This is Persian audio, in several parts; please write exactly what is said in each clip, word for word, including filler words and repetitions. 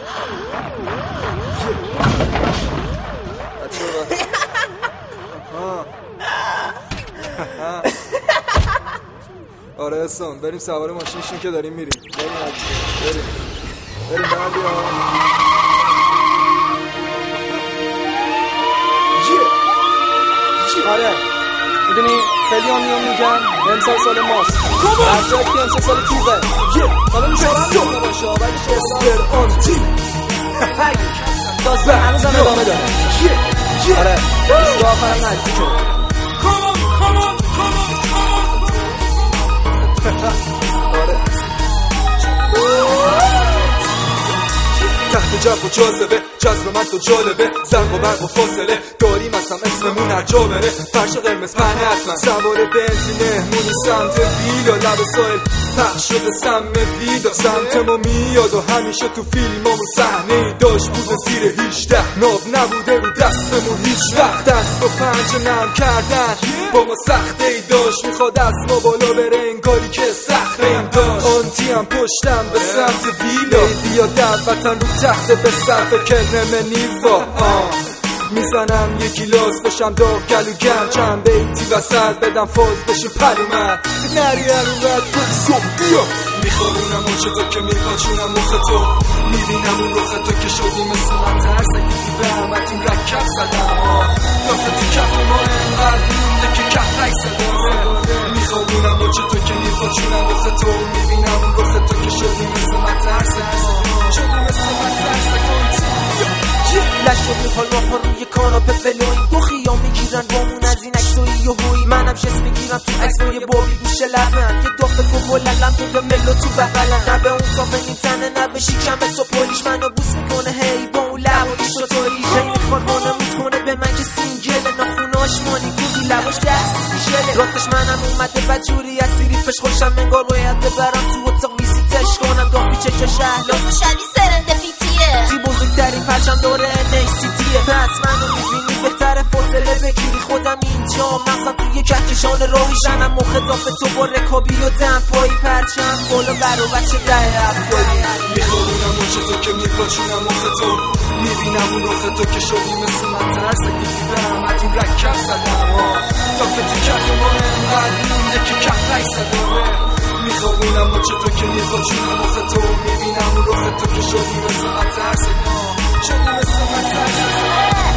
آره اسم بریم سوار ماشین شین که داریم میریم. بریم بریم بریم بردی ها. آره میدونی خیلی ها میان میگن امسال سال ماست، برزاک که امسال سال کیوه. حالا میشه رمزونه باشه ولی شستر آن تیم داستان هنوز هم ادامه داره. آره بیست آخرم نزدیک شد. تحت جو و جاذبه جذب من تو جالبه، زرق و برق و فاصله داریم اصلا اسممون هر جا بره. فرش قرمز پهنه حتما سوار بنزینه مونی سمت ویلا، لب سایل پخش شده سم ویدا سمت ما میاد و همیشه تو فیلمامون صحنه ای داشت بوده زیر هجده ناب نبوده رو دستمون هیچ وقت. دست و پنجه نرم کردن با ما سخته ای داشت، میخواد از ما بالا بره انگاری که سخته ایم داشت. آنتی هم پشتم به سمت ویلا بیا دعوتن رو تخت به صرف کرم نیوا میزنم یک گیلاس بشم داغ گلو گم چند بیتی وسط بدم فاز بشیم پلومن نری هرونت پل صبح بیا میخوابونم اون چطور که میپاچونم مخ تو میبینم اون رخ تو که شدی مثل من ترسکی به همتون رکب زدم دافت تو کف ما انقدر مونده که کف رک زدم میخوابونم اون چطور که میپاچونم مخ تو میبینم اون رخ تو که شدی مثل من ترسکی شدی مثل من ترسکی لشو میخوال راپا روی کاناپه فلوی دو خیام میگیرن بامون از این عکسوی و هوی منم شست میگیرم تو عکسوی بابی گوشه لبن یه دافه که بللم تو به ملو تو بغلم نه به اون کافه نیتنه نه به شیکمه تو پولیش منو بوس میکنه هی با اون لبایش و تویش هی میخواد وانموز کنه به من که سینگله ناخوناش مانی گوزی لباش دستی میشله راستش منم اومده بدجوری از سیریفش خوشم انگار باید ببرم تو اتاق ویزیتش کنم داخل چشاش احلام شبیه سرندپیتیه تی بزرگترین پرچم داره نیستیه پس منو میبینی بهتره فاصله بگیری خودم اینجا مغزم توی کهکشان راهی زنم مخطاف تو با رکابی و دمپایی پرچم بالا برو بچه ده افکاری میخوابونم اون چطور که میپاچونم مخ تو میبینم اون رخ تو که شدی مثل من ترسکی به همتون رکب زدم دافت تو کف ما انقدر مونده که کف رک زدم میخوابونم اون چطور که میپاچونم مخ تو میبینم اون رخ تو که شدی مثل من ترسکی شدی مثل من ترسکی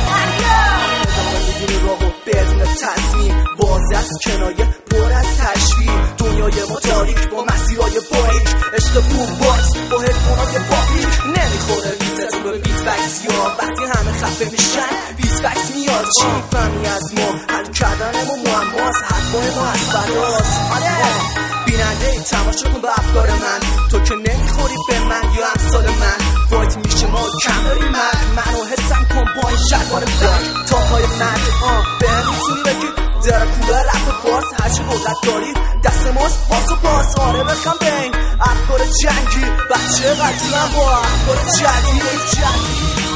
میدونی راهو بدون تصمیم واضح از کنایه پر از تشویق دنیای ما تاریک با مسیرهای باریک عشق بوم باکس با هدفونای پاپیک نمیخوره بیتتون به بیت وکس یا وقتی همه خفه میشن بیت وکس میاد چی میفهمی از ما حل کردنمو معماست حرفای ما از فراست آره بیننده ای تماشا کن به افکار من تو که نمیخوری به من یا امثال من فایت میشه ما کم داری من منو حسم کن با این شلوار بلک تا پای من آه به هم میتونی بگی در کوله رپ فارس هرچی قدرت داری دست ماست باز و باز آره بخم بین افکار جنگی بچه قدیمم با افکار جدید جدید